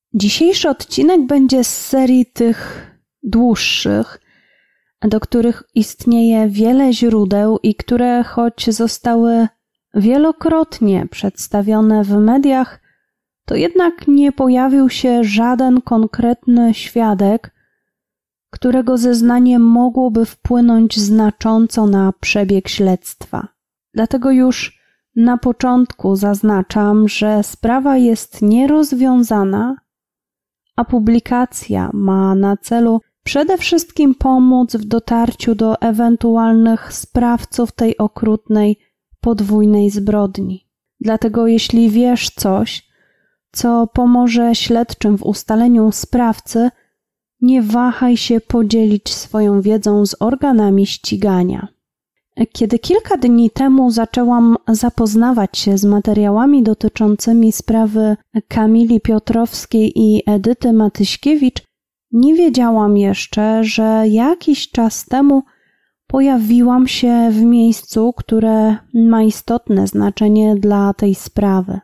Dzisiejszy odcinek będzie z serii tych dłuższych, do których istnieje wiele źródeł i które, choć zostały wielokrotnie przedstawione w mediach, to jednak nie pojawił się żaden konkretny świadek, którego zeznanie mogłoby wpłynąć znacząco na przebieg śledztwa. Dlatego już na początku zaznaczam, że sprawa jest nierozwiązana, a publikacja ma na celu przede wszystkim pomóc w dotarciu do ewentualnych sprawców tej okrutnej, podwójnej zbrodni. Dlatego jeśli wiesz coś, co pomoże śledczym w ustaleniu sprawcy, nie wahaj się podzielić swoją wiedzą z organami ścigania. Kiedy kilka dni temu zaczęłam zapoznawać się z materiałami dotyczącymi sprawy Kamili Piotrowskiej i Edyty Matyśkiewicz, nie wiedziałam jeszcze, że jakiś czas temu pojawiłam się w miejscu, które ma istotne znaczenie dla tej sprawy.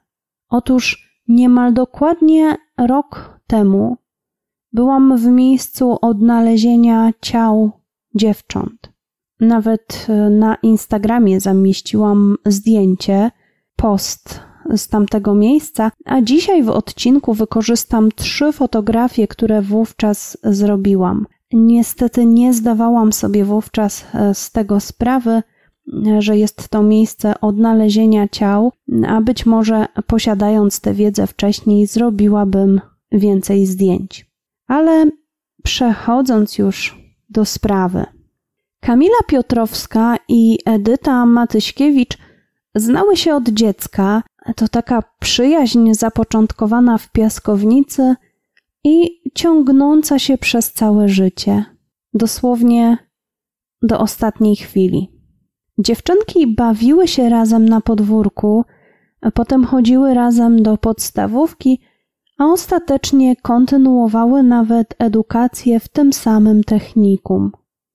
Otóż niemal dokładnie rok temu byłam w miejscu odnalezienia ciał dziewcząt. Nawet na Instagramie zamieściłam zdjęcie, post z tamtego miejsca, a dzisiaj w odcinku wykorzystam 3 fotografie, które wówczas zrobiłam. Niestety nie zdawałam sobie wówczas z tego sprawy, że jest to miejsce odnalezienia ciał, a być może posiadając tę wiedzę wcześniej zrobiłabym więcej zdjęć. Ale przechodząc już do sprawy. Kamila Piotrowska i Edyta Matyśkiewicz znały się od dziecka. To taka przyjaźń zapoczątkowana w piaskownicy i ciągnąca się przez całe życie. Dosłownie do ostatniej chwili. Dziewczynki bawiły się razem na podwórku, a potem chodziły razem do podstawówki, a ostatecznie kontynuowały nawet edukację w tym samym technikum.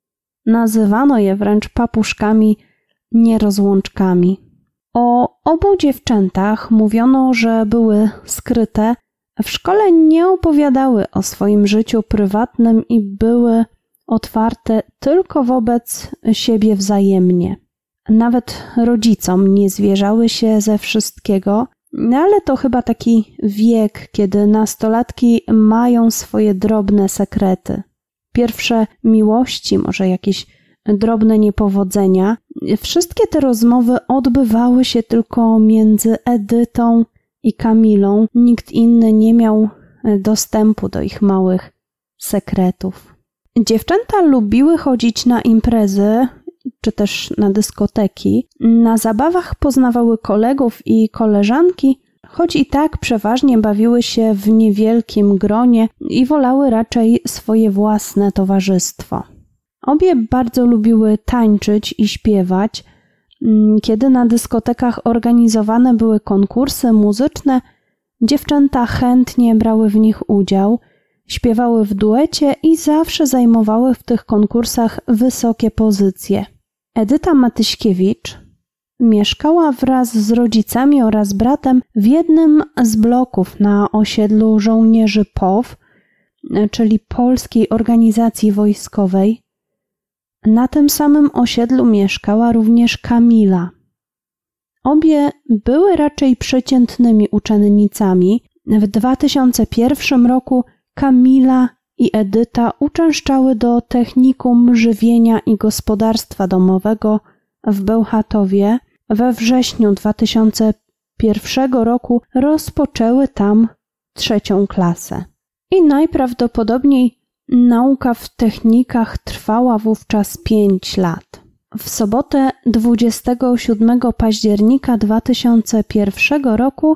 Nazywano je wręcz papuszkami nierozłączkami. O obu dziewczętach mówiono, że były skryte, w szkole nie opowiadały o swoim życiu prywatnym i były otwarte tylko wobec siebie wzajemnie. Nawet rodzicom nie zwierzały się ze wszystkiego, ale to chyba taki wiek, kiedy nastolatki mają swoje drobne sekrety. Pierwsze miłości, może jakieś drobne niepowodzenia. Wszystkie te rozmowy odbywały się tylko między Edytą i Kamilą. Nikt inny nie miał dostępu do ich małych sekretów. Dziewczęta lubiły chodzić na imprezy, czy też na dyskoteki. Na zabawach poznawały kolegów i koleżanki, choć i tak przeważnie bawiły się w niewielkim gronie i wolały raczej swoje własne towarzystwo. Obie bardzo lubiły tańczyć i śpiewać. Kiedy na dyskotekach organizowane były konkursy muzyczne, dziewczęta chętnie brały w nich udział, śpiewały w duecie i zawsze zajmowały w tych konkursach wysokie pozycje. Edyta Matyśkiewicz mieszkała wraz z rodzicami oraz bratem w jednym z bloków na osiedlu żołnierzy POW, czyli Polskiej Organizacji Wojskowej. Na tym samym osiedlu mieszkała również Kamila. Obie były raczej przeciętnymi uczennicami. W 2001 roku Kamila i Edyta uczęszczały do Technikum Żywienia i Gospodarstwa Domowego w Bełchatowie. We wrześniu 2001 roku rozpoczęły tam 3. klasę. I najprawdopodobniej nauka w technikach trwała wówczas 5 lat. W sobotę 27 października 2001 roku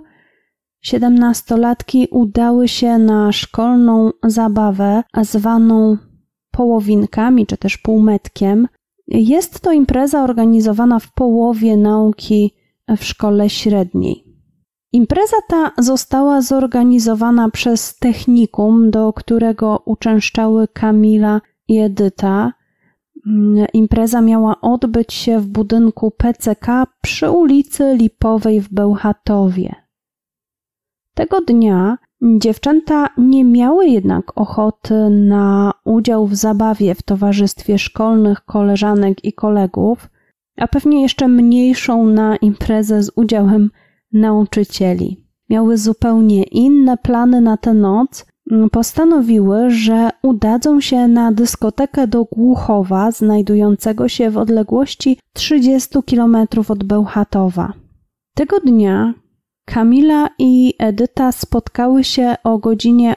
17-latki udały się na szkolną zabawę zwaną połowinkami czy też półmetkiem. Jest to impreza organizowana w połowie nauki w szkole średniej. Impreza ta została zorganizowana przez technikum, do którego uczęszczały Kamila i Edyta. Impreza miała odbyć się w budynku PCK przy ulicy Lipowej w Bełchatowie. Tego dnia Dziewczęta nie miały jednak ochoty na udział w zabawie w towarzystwie szkolnych koleżanek i kolegów, a pewnie jeszcze mniejszą na imprezę z udziałem nauczycieli. Miały zupełnie inne plany na tę noc. Postanowiły, że udadzą się na dyskotekę do Głuchowa, znajdującego się w odległości 30 km od Bełchatowa. Tego dnia Kamila i Edyta spotkały się o godzinie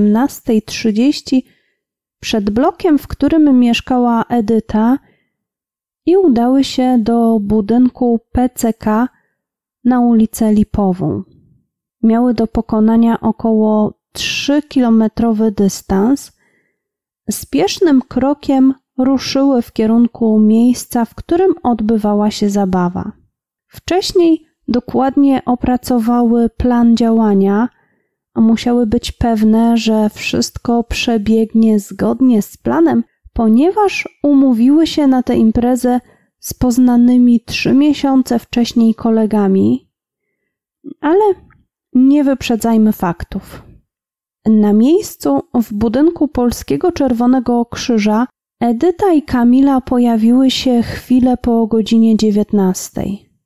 18:30 przed blokiem, w którym mieszkała Edyta, i udały się do budynku PCK na ulicę Lipową. Miały do pokonania około 3-kilometrowy dystans. Spiesznym krokiem ruszyły w kierunku miejsca, w którym odbywała się zabawa. Wcześniej dokładnie opracowały plan działania, a musiały być pewne, że wszystko przebiegnie zgodnie z planem, ponieważ umówiły się na tę imprezę z poznanymi 3 miesiące wcześniej kolegami, ale nie wyprzedzajmy faktów. Na miejscu w budynku Polskiego Czerwonego Krzyża Edyta i Kamila pojawiły się chwilę po godzinie 19.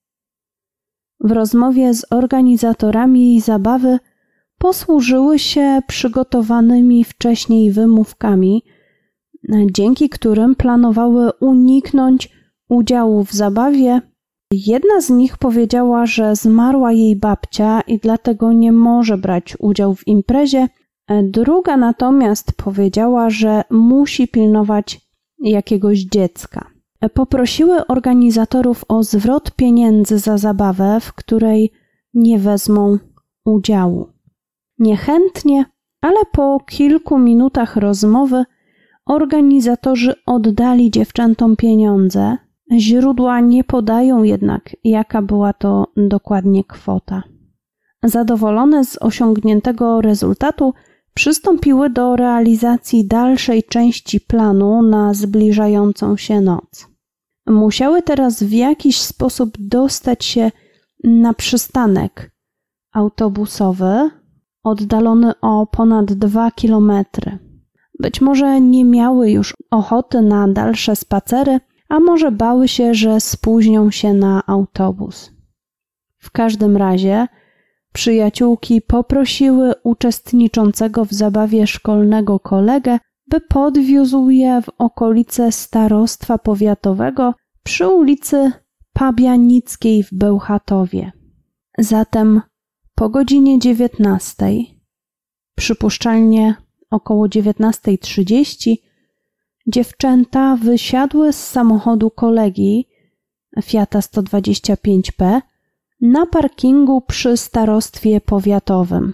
W rozmowie z organizatorami jej zabawy posłużyły się przygotowanymi wcześniej wymówkami, dzięki którym planowały uniknąć udziału w zabawie. Jedna z nich powiedziała, że zmarła jej babcia i dlatego nie może brać udziału w imprezie. Druga natomiast powiedziała, że musi pilnować jakiegoś dziecka. Poprosiły organizatorów o zwrot pieniędzy za zabawę, w której nie wezmą udziału. Niechętnie, ale po kilku minutach rozmowy organizatorzy oddali dziewczętom pieniądze. Źródła nie podają jednak, jaka była to dokładnie kwota. Zadowolone z osiągniętego rezultatu, przystąpiły do realizacji dalszej części planu na zbliżającą się noc. Musiały teraz w jakiś sposób dostać się na przystanek autobusowy, oddalony o ponad 2 kilometry. Być może nie miały już ochoty na dalsze spacery, a może bały się, że spóźnią się na autobus. W każdym razie przyjaciółki poprosiły uczestniczącego w zabawie szkolnego kolegę, by podwiózł je w okolice starostwa powiatowego przy ulicy Pabianickiej w Bełchatowie. Zatem po godzinie 19, przypuszczalnie około 19:30, dziewczęta wysiadły z samochodu kolegi Fiata 125P na parkingu przy starostwie powiatowym.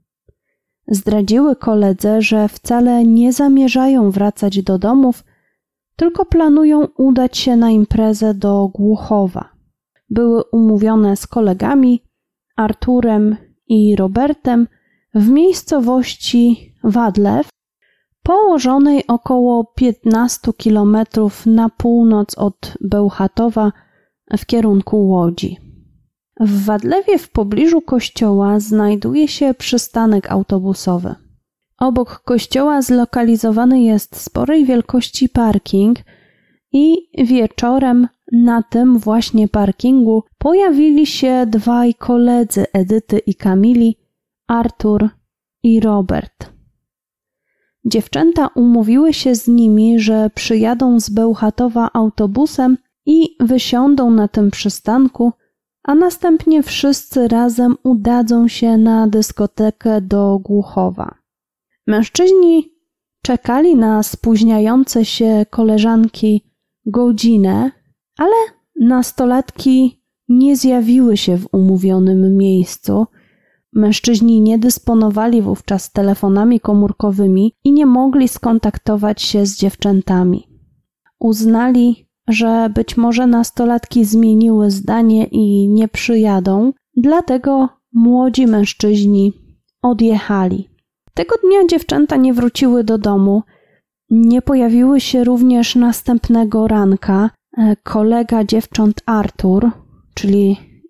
Zdradziły koledze, że wcale nie zamierzają wracać do domów, tylko planują udać się na imprezę do Głuchowa. Były umówione z kolegami Arturem i Robertem w miejscowości Wadlew, położonej około 15 km na północ od Bełchatowa w kierunku Łodzi. W Wadlewie w pobliżu kościoła znajduje się przystanek autobusowy. Obok kościoła zlokalizowany jest sporej wielkości parking i wieczorem na tym właśnie parkingu pojawili się dwaj koledzy Edyty i Kamili, Artur i Robert. Dziewczęta umówiły się z nimi, że przyjadą z Bełchatowa autobusem i wysiądą na tym przystanku, a następnie wszyscy razem udadzą się na dyskotekę do Głuchowa. Mężczyźni czekali na spóźniające się koleżanki godzinę, ale nastolatki nie zjawiły się w umówionym miejscu. Mężczyźni nie dysponowali wówczas telefonami komórkowymi i nie mogli skontaktować się z dziewczętami. Uznali, że być może nastolatki zmieniły zdanie i nie przyjadą, dlatego młodzi mężczyźni odjechali. Tego dnia dziewczęta nie wróciły do domu, nie pojawiły się również następnego ranka. Kolega dziewcząt Artur, czyli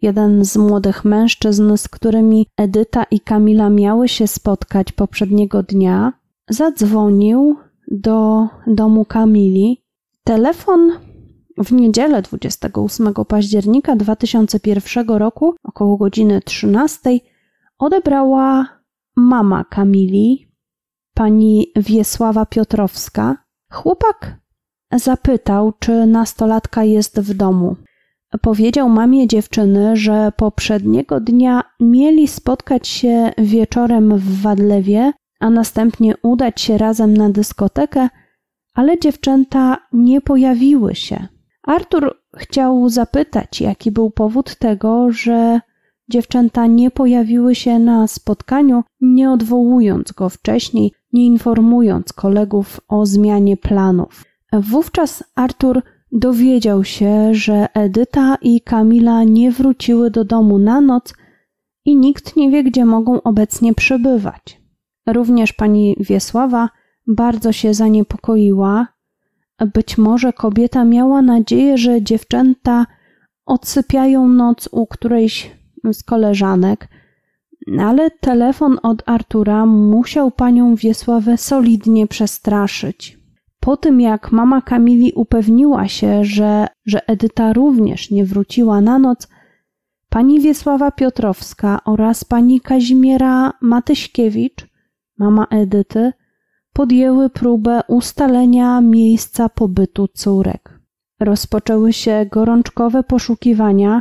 jeden z młodych mężczyzn, z którymi Edyta i Kamila miały się spotkać poprzedniego dnia, zadzwonił do domu Kamili. Telefon w niedzielę 28 października 2001 roku około godziny 13 odebrała mama Kamili, pani Wiesława Piotrowska. Chłopak zapytał, czy nastolatka jest w domu. Powiedział mamie dziewczyny, że poprzedniego dnia mieli spotkać się wieczorem w Wadlewie, a następnie udać się razem na dyskotekę, ale dziewczęta nie pojawiły się. Artur chciał zapytać, jaki był powód tego, że dziewczęta nie pojawiły się na spotkaniu, nie odwołując go wcześniej, nie informując kolegów o zmianie planów. Wówczas Artur dowiedział się, że Edyta i Kamila nie wróciły do domu na noc i nikt nie wie, gdzie mogą obecnie przebywać. Również pani Wiesława bardzo się zaniepokoiła. Być może kobieta miała nadzieję, że dziewczęta odsypiają noc u którejś z koleżanek, ale telefon od Artura musiał panią Wiesławę solidnie przestraszyć. Po tym, jak mama Kamili upewniła się, że Edyta również nie wróciła na noc, pani Wiesława Piotrowska oraz pani Kazimiera Matyśkiewicz, mama Edyty, podjęły próbę ustalenia miejsca pobytu córek. Rozpoczęły się gorączkowe poszukiwania.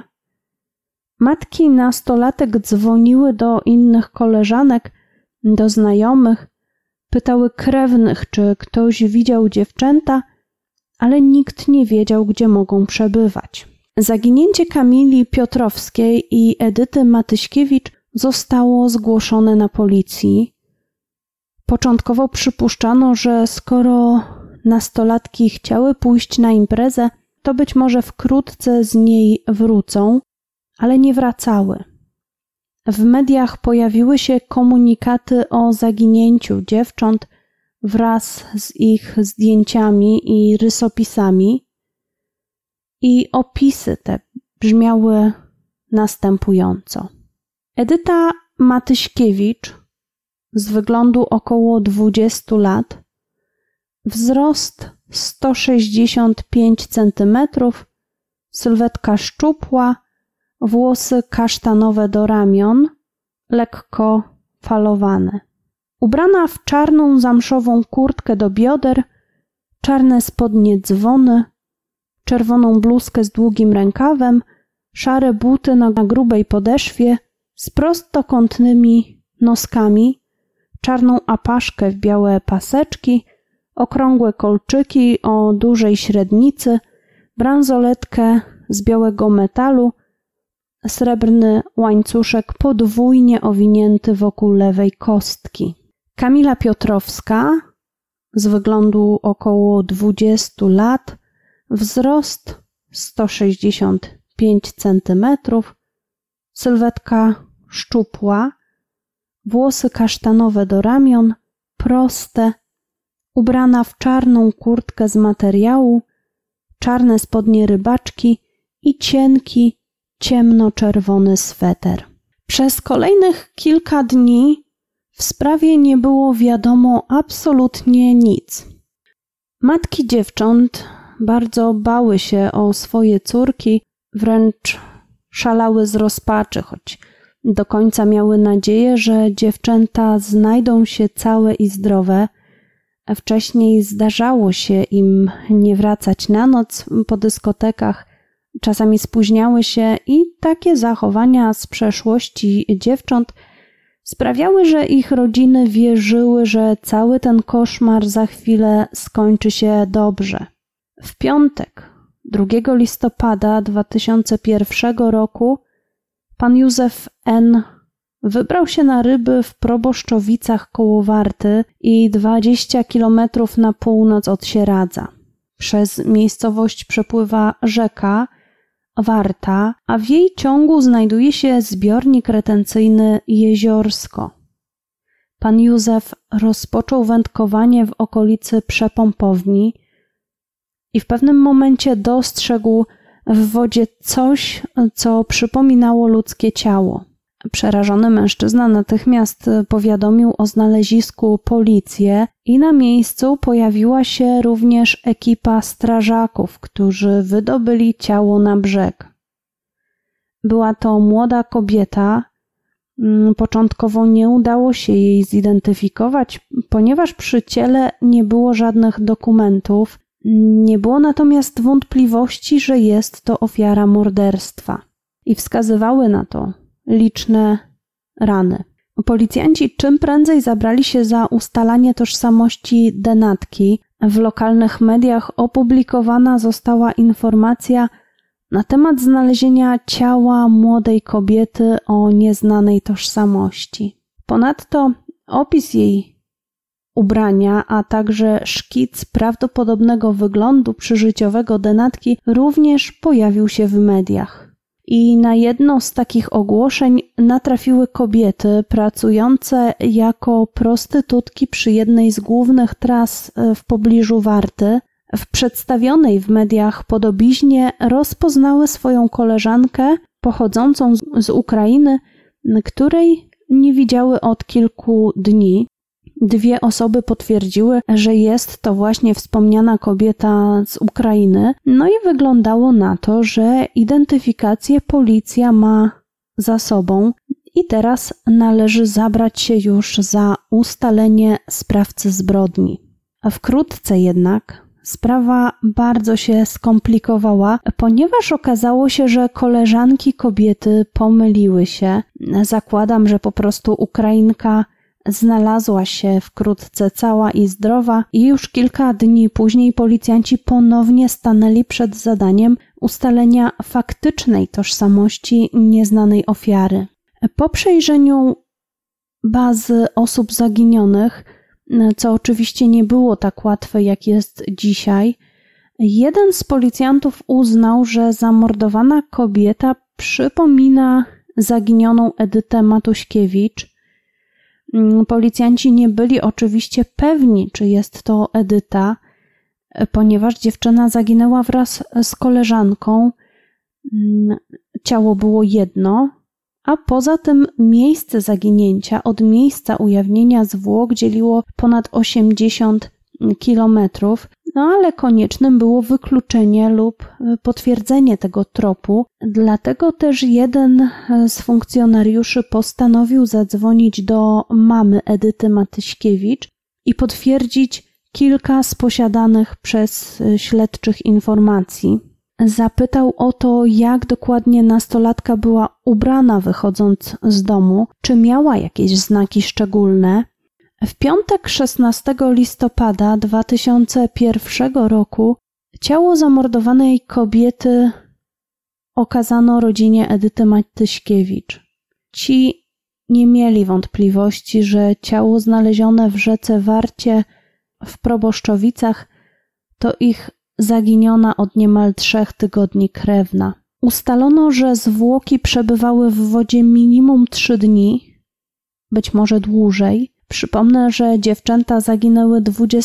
Matki nastolatek dzwoniły do innych koleżanek, do znajomych, pytały krewnych, czy ktoś widział dziewczęta, ale nikt nie wiedział, gdzie mogą przebywać. Zaginięcie Kamili Piotrowskiej i Edyty Matyśkiewicz zostało zgłoszone na policji. Początkowo przypuszczano, że skoro nastolatki chciały pójść na imprezę, to być może wkrótce z niej wrócą, ale nie wracały. W mediach pojawiły się komunikaty o zaginięciu dziewcząt wraz z ich zdjęciami i rysopisami i opisy te brzmiały następująco. Edyta Matyśkiewicz, z wyglądu około 20 lat, wzrost 165 cm, sylwetka szczupła, włosy kasztanowe do ramion, lekko falowane. Ubrana w czarną zamszową kurtkę do bioder, czarne spodnie dzwony, czerwoną bluzkę z długim rękawem, szare buty na grubej podeszwie z prostokątnymi noskami, czarną apaszkę w białe paseczki, okrągłe kolczyki o dużej średnicy, bransoletkę z białego metalu, srebrny łańcuszek podwójnie owinięty wokół lewej kostki. Kamila Piotrowska, z wyglądu około 20 lat, wzrost 165 cm, sylwetka szczupła, włosy kasztanowe do ramion, proste, ubrana w czarną kurtkę z materiału, czarne spodnie rybaczki i cienki, ciemnoczerwony sweter. Przez kolejnych kilka dni w sprawie nie było wiadomo absolutnie nic. Matki dziewcząt bardzo bały się o swoje córki, wręcz szalały z rozpaczy, choć do końca miały nadzieję, że dziewczęta znajdą się całe i zdrowe. Wcześniej zdarzało się im nie wracać na noc po dyskotekach, czasami spóźniały się i takie zachowania z przeszłości dziewcząt sprawiały, że ich rodziny wierzyły, że cały ten koszmar za chwilę skończy się dobrze. W piątek, 2 listopada 2001 roku, pan Józef N. wybrał się na ryby w Proboszczowicach koło Warty i 20 kilometrów na północ od Sieradza. Przez miejscowość przepływa rzeka Warta, a w jej ciągu znajduje się zbiornik retencyjny Jeziorsko. Pan Józef rozpoczął wędkowanie w okolicy przepompowni i w pewnym momencie dostrzegł w wodzie coś, co przypominało ludzkie ciało. Przerażony mężczyzna natychmiast powiadomił o znalezisku policję i na miejscu pojawiła się również ekipa strażaków, którzy wydobyli ciało na brzeg. Była to młoda kobieta. Początkowo nie udało się jej zidentyfikować, ponieważ przy ciele nie było żadnych dokumentów. Nie było natomiast wątpliwości, że jest to ofiara morderstwa i wskazywały na to liczne rany. Policjanci czym prędzej zabrali się za ustalanie tożsamości denatki. W lokalnych mediach opublikowana została informacja na temat znalezienia ciała młodej kobiety o nieznanej tożsamości. Ponadto opis jej ubrania, a także szkic prawdopodobnego wyglądu przyżyciowego denatki również pojawił się w mediach. I na jedno z takich ogłoszeń natrafiły kobiety pracujące jako prostytutki przy jednej z głównych tras w pobliżu Warty. W przedstawionej w mediach podobiznie rozpoznały swoją koleżankę pochodzącą z Ukrainy, której nie widziały od kilku dni. 2 osoby potwierdziły, że jest to właśnie wspomniana kobieta z Ukrainy. No i wyglądało na to, że identyfikację policja ma za sobą i teraz należy zabrać się już za ustalenie sprawcy zbrodni. A wkrótce jednak sprawa bardzo się skomplikowała, ponieważ okazało się, że koleżanki kobiety pomyliły się. Zakładam, że po prostu Ukrainka znalazła się wkrótce cała i zdrowa i już kilka dni później policjanci ponownie stanęli przed zadaniem ustalenia faktycznej tożsamości nieznanej ofiary. Po przejrzeniu bazy osób zaginionych, co oczywiście nie było tak łatwe jak jest dzisiaj, jeden z policjantów uznał, że zamordowana kobieta przypomina zaginioną Edytę Matuśkiewicz. Policjanci nie byli oczywiście pewni, czy jest to Edyta, ponieważ dziewczyna zaginęła wraz z koleżanką. Ciało było jedno, a poza tym miejsce zaginięcia od miejsca ujawnienia zwłok dzieliło ponad 80 kilometrów, no ale koniecznym było wykluczenie lub potwierdzenie tego tropu. Dlatego też jeden z funkcjonariuszy postanowił zadzwonić do mamy Edyty Matyśkiewicz i potwierdzić kilka z posiadanych przez śledczych informacji. Zapytał o to, jak dokładnie nastolatka była ubrana wychodząc z domu, czy miała jakieś znaki szczególne. W piątek 16 listopada 2001 roku ciało zamordowanej kobiety okazano rodzinie Edyty Matyśkiewicz. Ci nie mieli wątpliwości, że ciało znalezione w rzece Warcie w Proboszczowicach to ich zaginiona od niemal 3 tygodni krewna. Ustalono, że zwłoki przebywały w wodzie minimum 3 dni, być może dłużej. Przypomnę, że dziewczęta zaginęły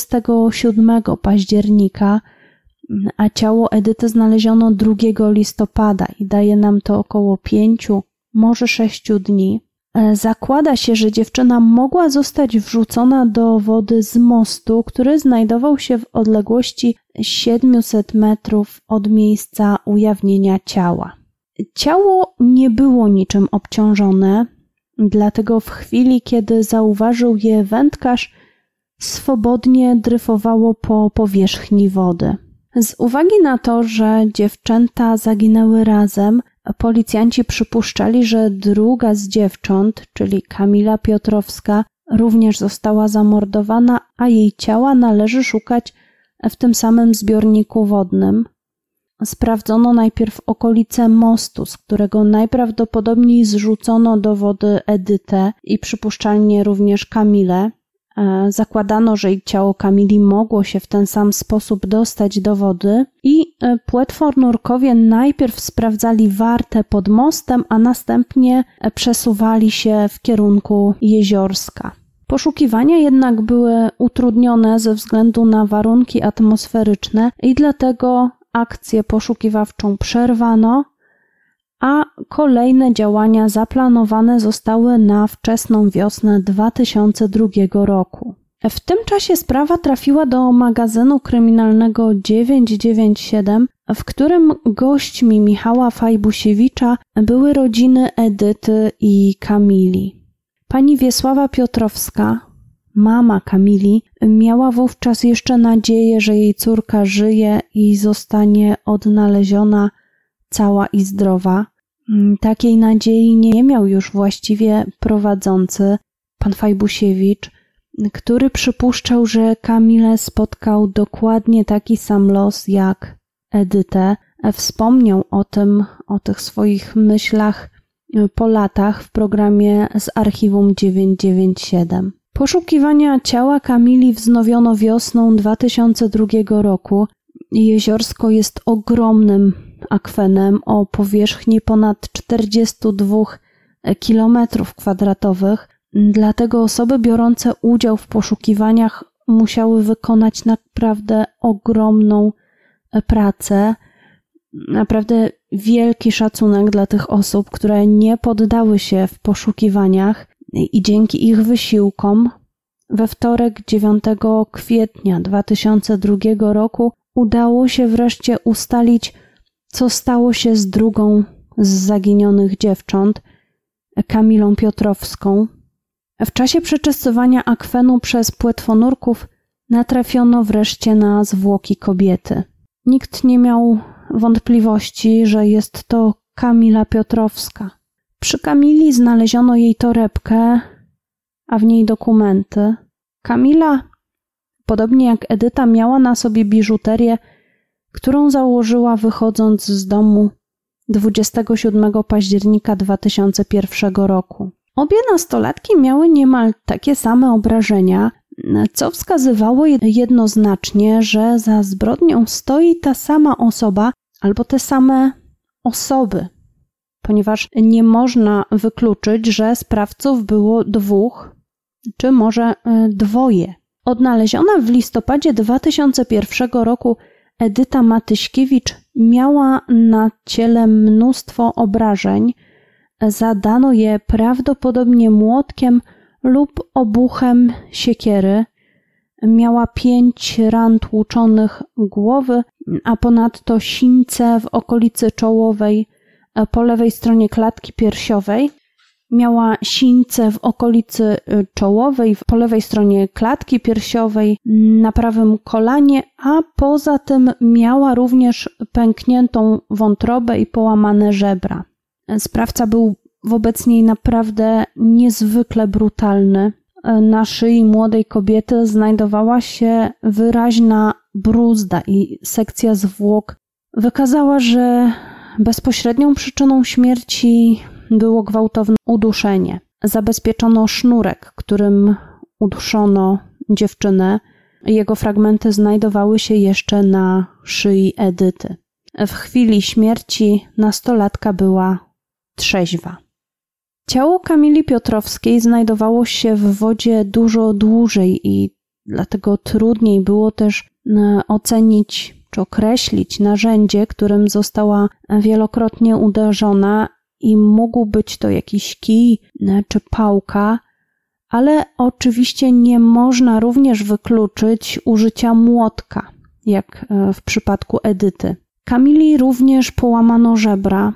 27 października, a ciało Edyty znaleziono 2 listopada i daje nam to około 5, może 6 dni. Zakłada się, że dziewczyna mogła zostać wrzucona do wody z mostu, który znajdował się w odległości 700 metrów od miejsca ujawnienia ciała. Ciało nie było niczym obciążone, dlatego w chwili, kiedy zauważył je wędkarz, swobodnie dryfowało po powierzchni wody. Z uwagi na to, że dziewczęta zaginęły razem, policjanci przypuszczali, że druga z dziewcząt, czyli Kamila Piotrowska, również została zamordowana, a jej ciała należy szukać w tym samym zbiorniku wodnym. Sprawdzono najpierw okolice mostu, z którego najprawdopodobniej zrzucono do wody Edytę i przypuszczalnie również Kamilę. Zakładano, że jej ciało Kamili mogło się w ten sam sposób dostać do wody i płetwonurkowie najpierw sprawdzali Wartę pod mostem, a następnie przesuwali się w kierunku Jeziorska. Poszukiwania jednak były utrudnione ze względu na warunki atmosferyczne i dlatego akcję poszukiwawczą przerwano, a kolejne działania zaplanowane zostały na wczesną wiosnę 2002 roku. W tym czasie sprawa trafiła do magazynu kryminalnego 997, w którym gośćmi Michała Fajbusiewicza były rodziny Edyty i Kamili. Pani Wiesława Piotrowska, mama Kamili, miała wówczas jeszcze nadzieję, że jej córka żyje i zostanie odnaleziona cała i zdrowa. Takiej nadziei nie miał już właściwie prowadzący, pan Fajbusiewicz, który przypuszczał, że Kamilę spotkał dokładnie taki sam los jak Edytę. Wspomniał o tych swoich myślach po latach w programie z archiwum 997. Poszukiwania ciała Kamili wznowiono wiosną 2002 roku. Jeziorsko jest ogromnym akwenem o powierzchni ponad 42 km², dlatego osoby biorące udział w poszukiwaniach musiały wykonać naprawdę ogromną pracę. Naprawdę wielki szacunek dla tych osób, które nie poddały się w poszukiwaniach i dzięki ich wysiłkom we wtorek 9 kwietnia 2002 roku udało się wreszcie ustalić, co stało się z drugą z zaginionych dziewcząt, Kamilą Piotrowską. W czasie przeczesywania akwenu przez płetwonurków natrafiono wreszcie na zwłoki kobiety. Nikt nie miał wątpliwości, że jest to Kamila Piotrowska. Przy Kamili znaleziono jej torebkę, a w niej dokumenty. Kamila, podobnie jak Edyta, miała na sobie biżuterię, którą założyła wychodząc z domu 27 października 2001 roku. Obie nastolatki miały niemal takie same obrażenia, co wskazywało jednoznacznie, że za zbrodnią stoi ta sama osoba albo te same osoby, ponieważ nie można wykluczyć, że sprawców było dwóch, czy może dwoje. Odnaleziona w listopadzie 2001 roku Edyta Matyśkiewicz miała na ciele mnóstwo obrażeń. Zadano je prawdopodobnie młotkiem lub obuchem siekiery. Miała 5 ran tłuczonych głowy, a ponadto sińce w okolicy czołowej po lewej stronie klatki piersiowej. Miała sińce w okolicy czołowej, po lewej stronie klatki piersiowej, na prawym kolanie, a poza tym miała również pękniętą wątrobę i połamane żebra. Sprawca był wobec niej naprawdę niezwykle brutalny. Na szyi młodej kobiety znajdowała się wyraźna bruzda i sekcja zwłok wykazała, że bezpośrednią przyczyną śmierci było gwałtowne uduszenie. Zabezpieczono sznurek, którym uduszono dziewczynę. Jego fragmenty znajdowały się jeszcze na szyi Edyty. W chwili śmierci nastolatka była trzeźwa. Ciało Kamili Piotrowskiej znajdowało się w wodzie dużo dłużej i dlatego trudniej było też ocenić czy określić narzędzie, którym została wielokrotnie uderzona i mógł być to jakiś kij czy pałka, ale oczywiście nie można również wykluczyć użycia młotka, jak w przypadku Edyty. Kamili również połamano żebra,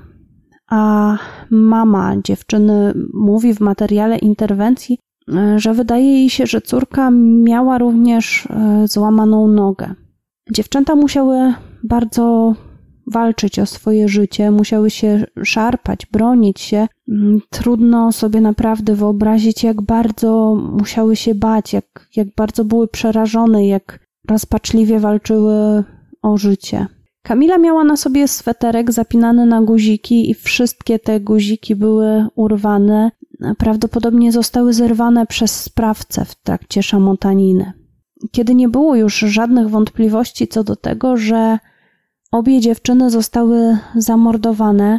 a mama dziewczyny mówi w materiale interwencji, że wydaje jej się, że córka miała również złamaną nogę. Dziewczęta musiały bardzo walczyć o swoje życie, musiały się szarpać, bronić się. Trudno sobie naprawdę wyobrazić, jak bardzo musiały się bać, jak bardzo były przerażone, jak rozpaczliwie walczyły o życie. Kamila miała na sobie sweterek zapinany na guziki i wszystkie te guziki były urwane. Prawdopodobnie zostały zerwane przez sprawcę w trakcie szamotaniny. Kiedy nie było już żadnych wątpliwości co do tego, że obie dziewczyny zostały zamordowane,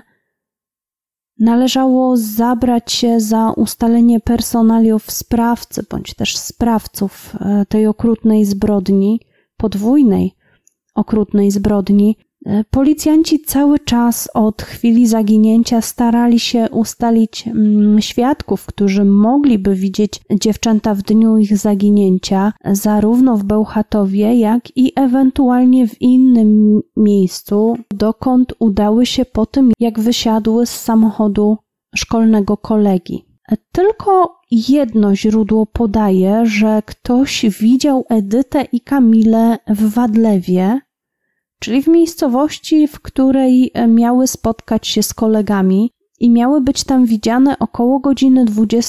należało zabrać się za ustalenie personaliów sprawcy bądź też sprawców tej okrutnej zbrodni, podwójnej okrutnej zbrodni, Policjanci cały czas od chwili zaginięcia starali się ustalić świadków, którzy mogliby widzieć dziewczęta w dniu ich zaginięcia, zarówno w Bełchatowie, jak i ewentualnie w innym miejscu, dokąd udały się po tym, jak wysiadły z samochodu szkolnego kolegi. Tylko jedno źródło podaje, że ktoś widział Edytę i Kamilę w Wadlewie, czyli w miejscowości, w której miały spotkać się z kolegami i miały być tam widziane około godziny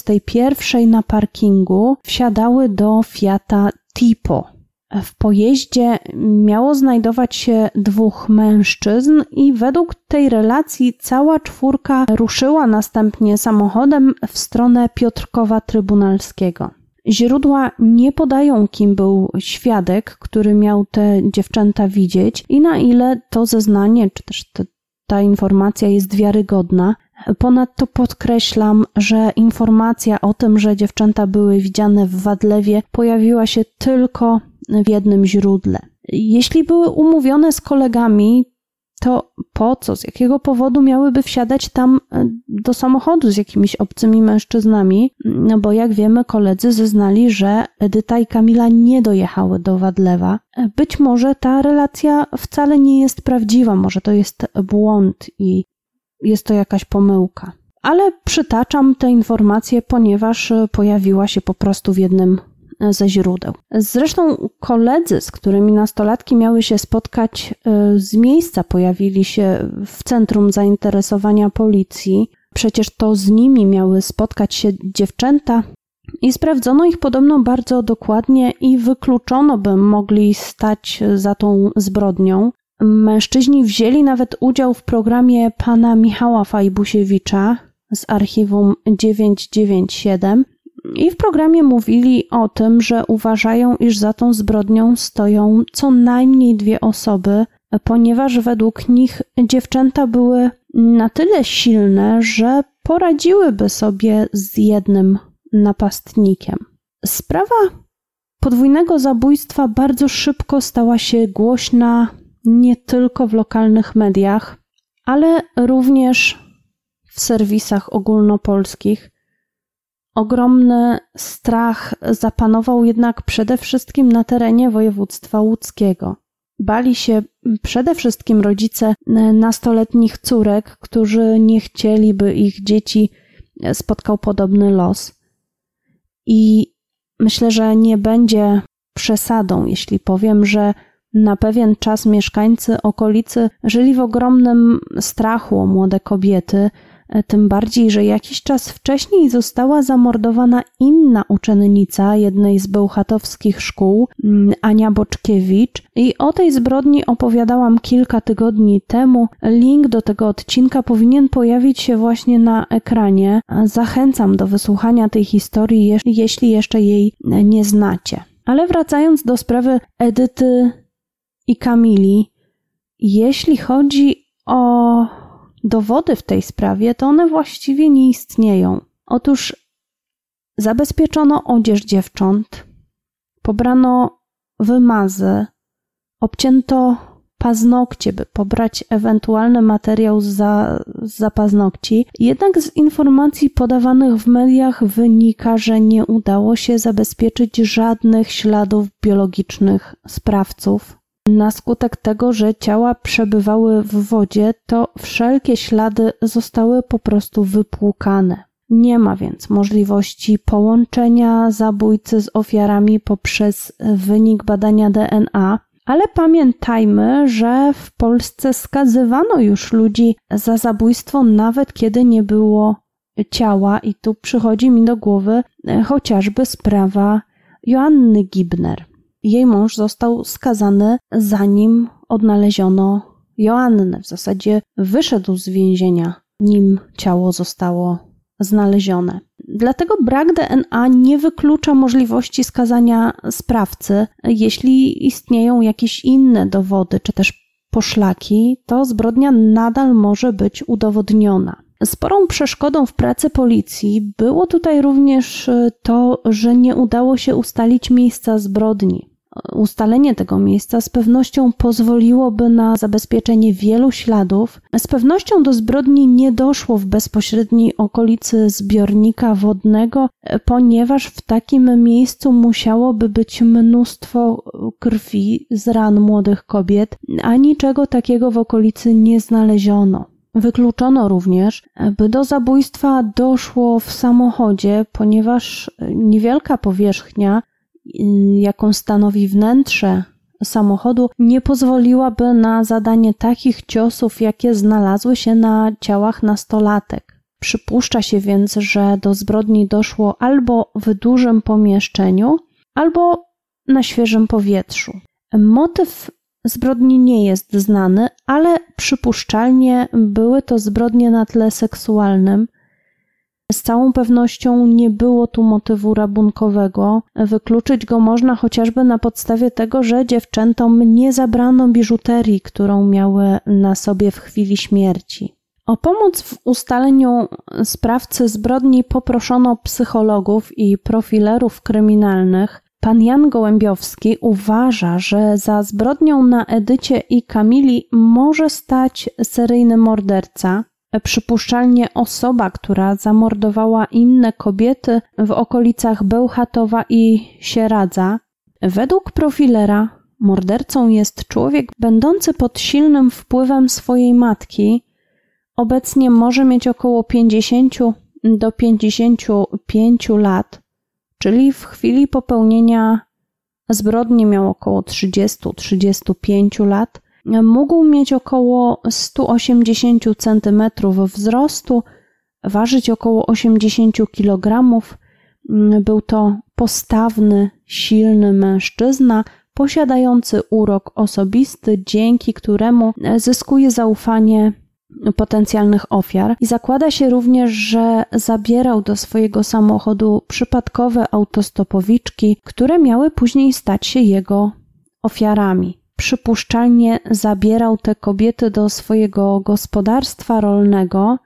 21 na parkingu. Wsiadały do Fiata Tipo. W pojeździe miało znajdować się 2 mężczyzn i według tej relacji cała 4 ruszyła następnie samochodem w stronę Piotrkowa Trybunalskiego. Źródła nie podają, kim był świadek, który miał te dziewczęta widzieć i na ile to zeznanie, czy też ta informacja jest wiarygodna. Ponadto podkreślam, że informacja o tym, że dziewczęta były widziane w Wadlewie, pojawiła się tylko w jednym źródle. Jeśli były umówione z kolegami, to po co, z jakiego powodu miałyby wsiadać tam do samochodu z jakimiś obcymi mężczyznami? No bo jak wiemy, koledzy zeznali, że Edyta i Kamila nie dojechały do Wadlewa. Być może ta relacja wcale nie jest prawdziwa, może to jest błąd i jest to jakaś pomyłka. Ale przytaczam tę informację, ponieważ pojawiła się po prostu w jednym ze źródeł. Zresztą koledzy, z którymi nastolatki miały się spotkać, z miejsca pojawili się w centrum zainteresowania policji. Przecież to z nimi miały spotkać się dziewczęta i sprawdzono ich podobno bardzo dokładnie i wykluczono, by mogli stać za tą zbrodnią. Mężczyźni wzięli nawet udział w programie pana Michała Fajbusiewicza z archiwum 997 i w programie mówili o tym, że uważają, iż za tą zbrodnią stoją co najmniej 2 osoby, ponieważ według nich dziewczęta były na tyle silne, że poradziłyby sobie z jednym napastnikiem. Sprawa podwójnego zabójstwa bardzo szybko stała się głośna nie tylko w lokalnych mediach, ale również w serwisach ogólnopolskich. Ogromny strach zapanował jednak przede wszystkim na terenie województwa łódzkiego. Bali się przede wszystkim rodzice nastoletnich córek, którzy nie chcieli, by ich dzieci spotkał podobny los. I myślę, że nie będzie przesadą, jeśli powiem, że na pewien czas mieszkańcy okolicy żyli w ogromnym strachu o młode kobiety, tym bardziej, że jakiś czas wcześniej została zamordowana inna uczennica jednej z bełchatowskich szkół, Ania Boczkiewicz, i o tej zbrodni opowiadałam kilka tygodni temu. Link do tego odcinka powinien pojawić się właśnie na ekranie. Zachęcam do wysłuchania tej historii, jeśli jeszcze jej nie znacie. Ale wracając do sprawy Edyty i Kamili, jeśli chodzi o dowody w tej sprawie, to one właściwie nie istnieją. Otóż zabezpieczono odzież dziewcząt, pobrano wymazy, obcięto paznokcie, by pobrać ewentualny materiał za paznokci. Jednak z informacji podawanych w mediach wynika, że nie udało się zabezpieczyć żadnych śladów biologicznych sprawców. Na skutek tego, że ciała przebywały w wodzie, to wszelkie ślady zostały po prostu wypłukane. Nie ma więc możliwości połączenia zabójcy z ofiarami poprzez wynik badania DNA, ale pamiętajmy, że w Polsce skazywano już ludzi za zabójstwo, nawet kiedy nie było ciała, i tu przychodzi mi do głowy chociażby sprawa Joanny Gibner. Jej mąż został skazany, zanim odnaleziono Joannę. W zasadzie wyszedł z więzienia, nim ciało zostało znalezione. Dlatego brak DNA nie wyklucza możliwości skazania sprawcy. Jeśli istnieją jakieś inne dowody, czy też poszlaki, to zbrodnia nadal może być udowodniona. Sporą przeszkodą w pracy policji było tutaj również to, że nie udało się ustalić miejsca zbrodni. Ustalenie tego miejsca z pewnością pozwoliłoby na zabezpieczenie wielu śladów. Z pewnością do zbrodni nie doszło w bezpośredniej okolicy zbiornika wodnego, ponieważ w takim miejscu musiałoby być mnóstwo krwi z ran młodych kobiet, a niczego takiego w okolicy nie znaleziono. Wykluczono również, by do zabójstwa doszło w samochodzie, ponieważ niewielka powierzchnia, jaką stanowi wnętrze samochodu, nie pozwoliłaby na zadanie takich ciosów, jakie znalazły się na ciałach nastolatek. Przypuszcza się więc, że do zbrodni doszło albo w dużym pomieszczeniu, albo na świeżym powietrzu. Motyw zbrodni nie jest znany, ale przypuszczalnie były to zbrodnie na tle seksualnym. Z całą pewnością nie było tu motywu rabunkowego. Wykluczyć go można chociażby na podstawie tego, że dziewczętom nie zabrano biżuterii, którą miały na sobie w chwili śmierci. O pomoc w ustaleniu sprawcy zbrodni poproszono psychologów i profilerów kryminalnych. Pan Jan Gołębiowski uważa, że za zbrodnią na Edycie i Kamili może stać seryjny morderca, przypuszczalnie osoba, która zamordowała inne kobiety w okolicach Bełchatowa i Sieradza. Według profilera mordercą jest człowiek będący pod silnym wpływem swojej matki. Obecnie może mieć około 50 do 55 lat, czyli w chwili popełnienia zbrodni miał około 30-35 lat. Mógł mieć około 180 cm wzrostu, ważyć około 80 kg. Był to postawny, silny mężczyzna, posiadający urok osobisty, dzięki któremu zyskuje zaufanie potencjalnych ofiar. I zakłada się również, że zabierał do swojego samochodu przypadkowe autostopowiczki, które miały później stać się jego ofiarami. Przypuszczalnie zabierał te kobiety do swojego gospodarstwa rolnego.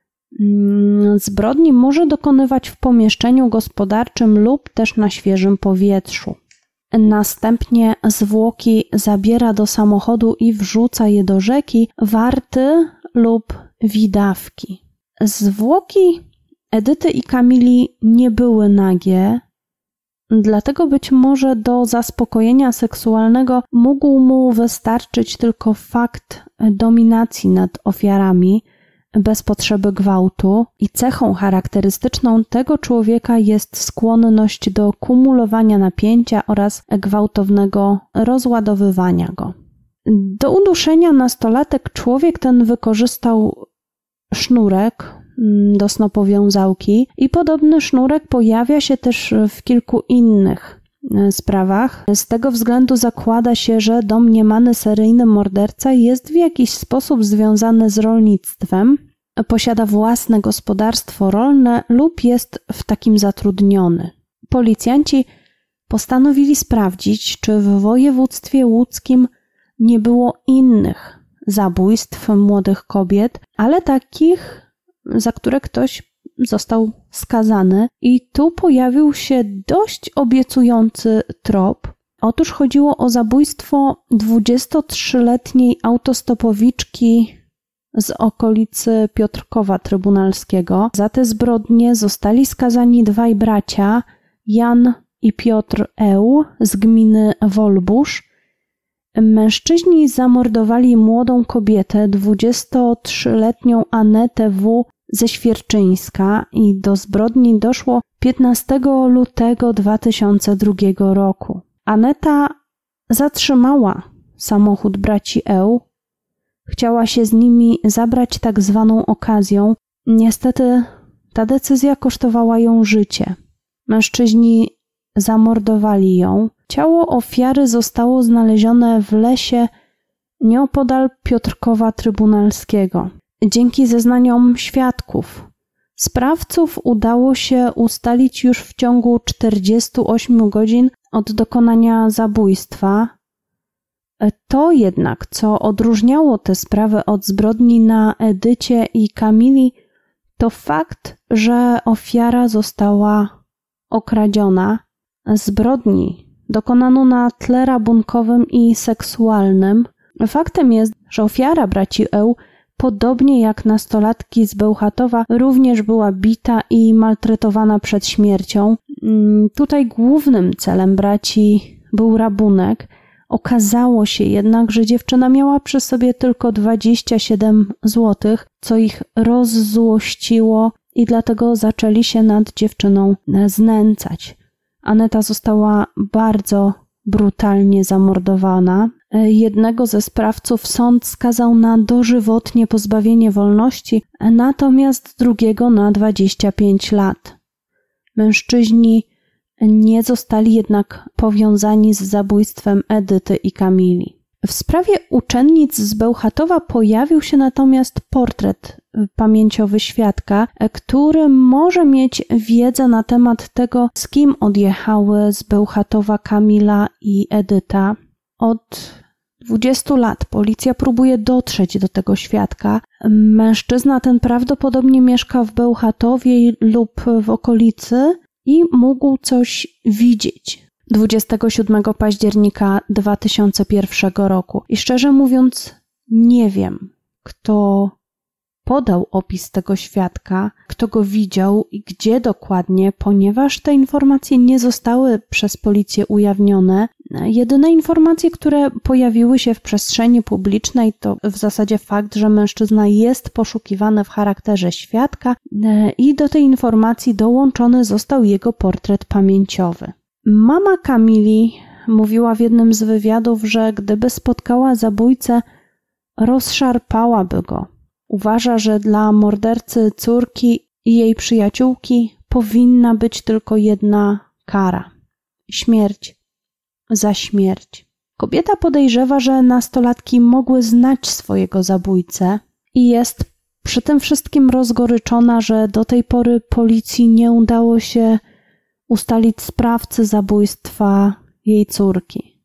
Zbrodni może dokonywać w pomieszczeniu gospodarczym lub też na świeżym powietrzu. Następnie zwłoki zabiera do samochodu i wrzuca je do rzeki Warty lub Widawki. Zwłoki Edyty i Kamili nie były nagie, dlatego być może do zaspokojenia seksualnego mógł mu wystarczyć tylko fakt dominacji nad ofiarami bez potrzeby gwałtu i cechą charakterystyczną tego człowieka jest skłonność do kumulowania napięcia oraz gwałtownego rozładowywania go. Do uduszenia nastolatek człowiek ten wykorzystał sznurek do snopowiązałki i podobny sznurek pojawia się też w kilku innych sprawach. Z tego względu zakłada się, że domniemany seryjny morderca jest w jakiś sposób związany z rolnictwem, posiada własne gospodarstwo rolne lub jest w takim zatrudniony. Policjanci postanowili sprawdzić, czy w województwie łódzkim nie było innych zabójstw młodych kobiet, ale takich, za które ktoś został skazany. I tu pojawił się dość obiecujący trop. Otóż chodziło o zabójstwo 23-letniej autostopowiczki z okolicy Piotrkowa Trybunalskiego. Za te zbrodnie zostali skazani dwaj bracia, Jan i Piotr Eł z gminy Wolbusz. Mężczyźni zamordowali młodą kobietę, 23-letnią Anetę W. ze Świerczyńska i do zbrodni doszło 15 lutego 2002 roku. Aneta zatrzymała samochód braci Eł. Chciała się z nimi zabrać tak zwaną okazją. Niestety ta decyzja kosztowała ją życie. Mężczyźni zamordowali ją. Ciało ofiary zostało znalezione w lesie nieopodal Piotrkowa Trybunalskiego. Dzięki zeznaniom świadków sprawców udało się ustalić już w ciągu 48 godzin od dokonania zabójstwa. To jednak, co odróżniało tę sprawę od zbrodni na Edycie i Kamili, to fakt, że ofiara została okradziona. Zbrodni dokonano na tle rabunkowym i seksualnym. Faktem jest, że ofiara braci Eł, podobnie jak nastolatki z Bełchatowa, również była bita i maltretowana przed śmiercią. Tutaj głównym celem braci był rabunek. Okazało się jednak, że dziewczyna miała przy sobie tylko 27 zł, co ich rozzłościło i dlatego zaczęli się nad dziewczyną znęcać. Aneta została bardzo brutalnie zamordowana. Jednego ze sprawców sąd skazał na dożywotnie pozbawienie wolności, natomiast drugiego na 25 lat. Mężczyźni nie zostali jednak powiązani z zabójstwem Edyty i Kamili. W sprawie uczennic z Bełchatowa pojawił się natomiast portret pamięciowy świadka, który może mieć wiedzę na temat tego, z kim odjechały z Bełchatowa Kamila i Edyta. Od 20 lat policja próbuje dotrzeć do tego świadka. Mężczyzna ten prawdopodobnie mieszka w Bełchatowie lub w okolicy i mógł coś widzieć 27 października 2001 roku. I szczerze mówiąc, nie wiem, kto podał opis tego świadka, kto go widział i gdzie dokładnie, ponieważ te informacje nie zostały przez policję ujawnione. Jedyne informacje, które pojawiły się w przestrzeni publicznej, to w zasadzie fakt, że mężczyzna jest poszukiwany w charakterze świadka i do tej informacji dołączony został jego portret pamięciowy. Mama Kamili mówiła w jednym z wywiadów, że gdyby spotkała zabójcę, rozszarpałaby go. Uważa, że dla mordercy córki i jej przyjaciółki powinna być tylko jedna kara – śmierć za śmierć. Kobieta podejrzewa, że nastolatki mogły znać swojego zabójcę i jest przy tym wszystkim rozgoryczona, że do tej pory policji nie udało się ustalić sprawcy zabójstwa jej córki.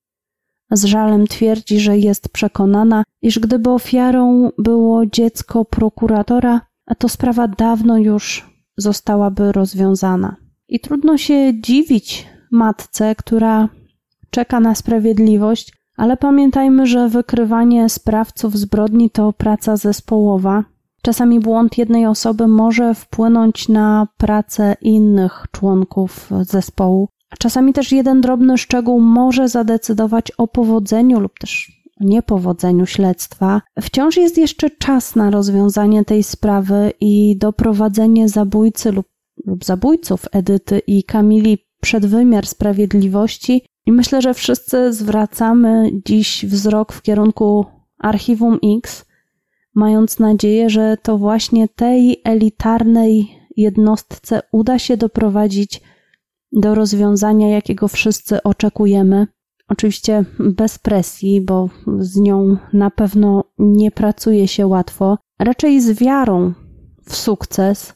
Z żalem twierdzi, że jest przekonana, iż gdyby ofiarą było dziecko prokuratora, to sprawa dawno już zostałaby rozwiązana. I trudno się dziwić matce, która czeka na sprawiedliwość, ale pamiętajmy, że wykrywanie sprawców zbrodni to praca zespołowa. Czasami błąd jednej osoby może wpłynąć na pracę innych członków zespołu. Czasami też jeden drobny szczegół może zadecydować o powodzeniu lub też niepowodzeniu śledztwa. Wciąż jest jeszcze czas na rozwiązanie tej sprawy i doprowadzenie zabójcy lub zabójców Edyty i Kamili przed wymiar sprawiedliwości. I myślę, że wszyscy zwracamy dziś wzrok w kierunku Archiwum X, mając nadzieję, że to właśnie tej elitarnej jednostce uda się doprowadzić do rozwiązania, jakiego wszyscy oczekujemy. Oczywiście bez presji, bo z nią na pewno nie pracuje się łatwo. Raczej z wiarą w sukces.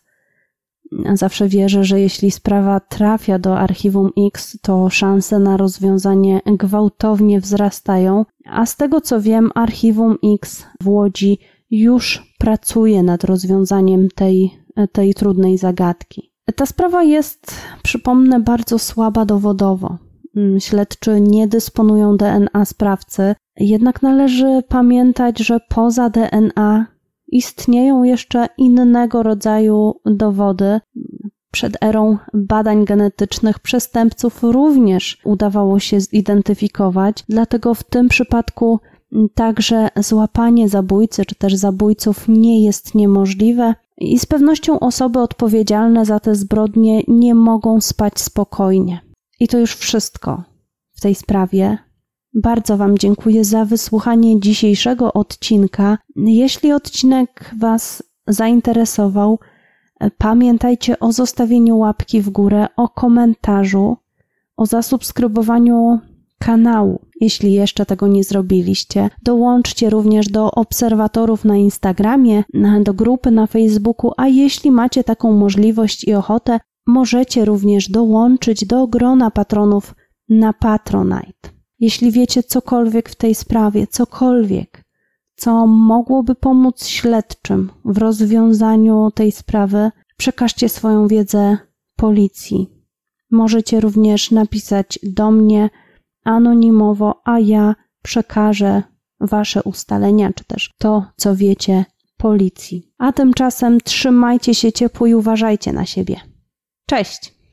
Zawsze wierzę, że jeśli sprawa trafia do Archiwum X, to szanse na rozwiązanie gwałtownie wzrastają. A z tego co wiem, Archiwum X w Łodzi już pracuje nad rozwiązaniem tej trudnej zagadki. Ta sprawa jest, przypomnę, bardzo słaba dowodowo. Śledczy nie dysponują DNA sprawcy, jednak należy pamiętać, że poza DNA istnieją jeszcze innego rodzaju dowody. Przed erą badań genetycznych przestępców również udawało się zidentyfikować, dlatego w tym przypadku także złapanie zabójcy czy też zabójców nie jest niemożliwe i z pewnością osoby odpowiedzialne za te zbrodnie nie mogą spać spokojnie. I to już wszystko w tej sprawie. Bardzo Wam dziękuję za wysłuchanie dzisiejszego odcinka. Jeśli odcinek Was zainteresował, pamiętajcie o zostawieniu łapki w górę, o komentarzu, o zasubskrybowaniu kanału, jeśli jeszcze tego nie zrobiliście. Dołączcie również do obserwatorów na Instagramie, do grupy na Facebooku, a jeśli macie taką możliwość i ochotę, możecie również dołączyć do grona patronów na Patronite. Jeśli wiecie cokolwiek w tej sprawie, cokolwiek, co mogłoby pomóc śledczym w rozwiązaniu tej sprawy, przekażcie swoją wiedzę policji. Możecie również napisać do mnie anonimowo, a ja przekażę wasze ustalenia, czy też to, co wiecie, policji. A tymczasem trzymajcie się ciepło i uważajcie na siebie. Cześć!